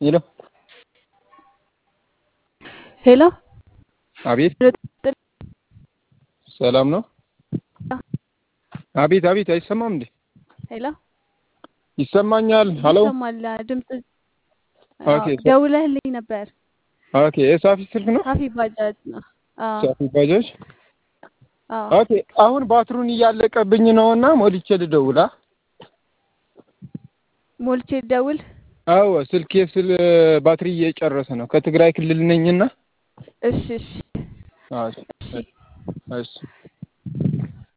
ሄሎ ሄሎ አቤት ሰላም ነው አቤት አቤት አይሰማም እንዴ ሄሎ ይሰማኛል ሃሎ ይሰማል ድምጽ ኦኬ ደውለህልኝ ነበር ኦኬ የሳፊ ስልክ ነው ሳፊ ባጃጅ ነው ሳፊ ባጃጅ ኦኬ አሁን ባትሩን እያለቀብኝ ነውና ሞልቼ ልደውላ ሞልቼ ልደውል አዎ ስልኬ ባትሪ እየጨረሰ ነው ከትግራይ ክልል ነኝና እሺ እሺ